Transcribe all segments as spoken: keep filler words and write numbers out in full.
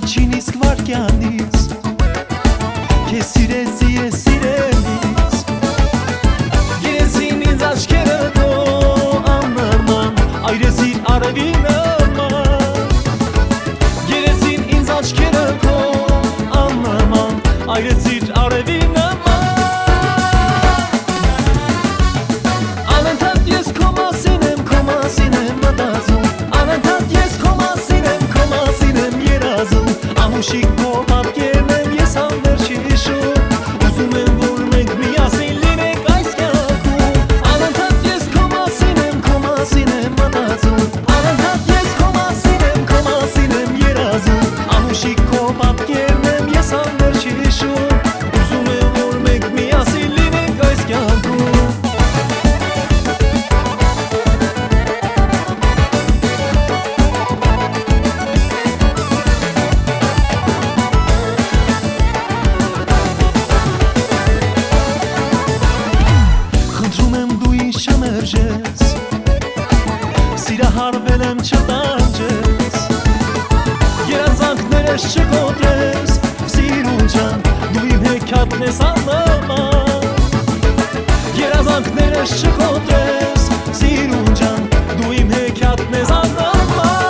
վերջինիս վարկյանից Քեզ սիրեց ես սիրելիս Երեսին ինձ աչքերը քո աննման Այրեցիր արևի նման Երեսին ինձ աչքերը քո աննման Այրեցիր արևի նման Անընդհատ ես քո մասին եմ, քո մասին եմ մտածում Անընդհատ ես քո մասին եմ, քո մասին եմ երազում Ամուշիկ քո պատկերն եմ ես անվերջ հիշում Ուզում եմ, որ մենք միասին լինենք այս կյանքում Անընդհատ ես քո մասին եմ, քո մասին եմ մտածում Անընդհատ ես քո մասին եմ, քո մասին եմ երազում Ամուշիկ քո պատկերն եմ ես անվերջ հիշում Ուզում եմ, որ մենք միասին լինենք այս կյանքում Շմերջես Սիրահարվել եմ չտանջես Երազանքներս չկոտրես Սիրուն ջան դու իմ հեքիաթն ես աննման Երազանքներս չկոտրես Սիրուն ջան դու իմ հեքիաթն ես աննման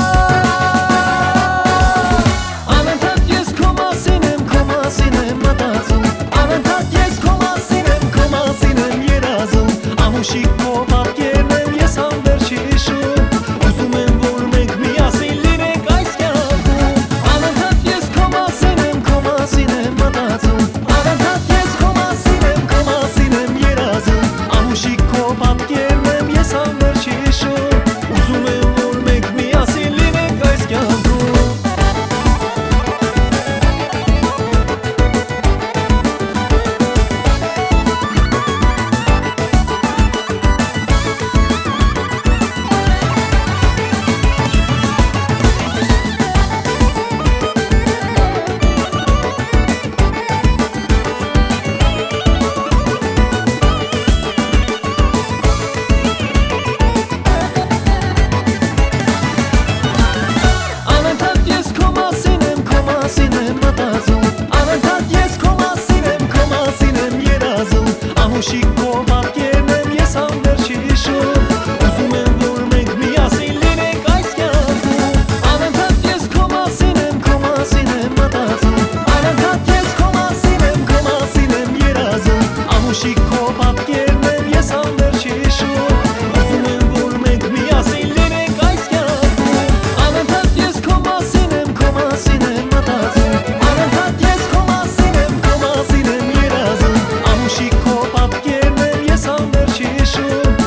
Անընդհատ ես քո մասին եմ, քո մասին եմ մտածում Անընդհատ ես քո մասին եմ, քո մասին եմ երազում Ամուշիկ քո պատկերն եմ ես անվերջ հիշում Ուզում եմ, որ մենք միասին լինենք այս կյանքում Անընդհատ ես քո մասին եմ, քո մասին եմ մտածում Անընդհատ ես քո մասին եմ, քո մասին եմ երազում Ամուշիկ քո պատկերն եմ ես անվերջ հիշում Ուզում եմ, որ մենք միասին լինենք այս կյանքում Ամուշիկ քո պատկերն եմ ես անվերջ հիշում Ուզում եմ, որ մենք միասին լինենք այս կյանքում Անընդհատ ես քո մասին եմ, քո մասին եմ մտածում Անընդհատ ես քո մասին եմ, քո մասին եմ երազում Ամուշիկ քո պատկերն եմ ես անվերջ հիշում Ուզում եմ, որ մենք միասին լինենք այս կյանքում Անընդհատ ես քո մասին եմ, քո մասին եմ մտածում Անընդհատ ես քո մասին եմ, քո մասին եմ երազում Ամուշիկ քո պատկերն եմ ես անվերջ հիշում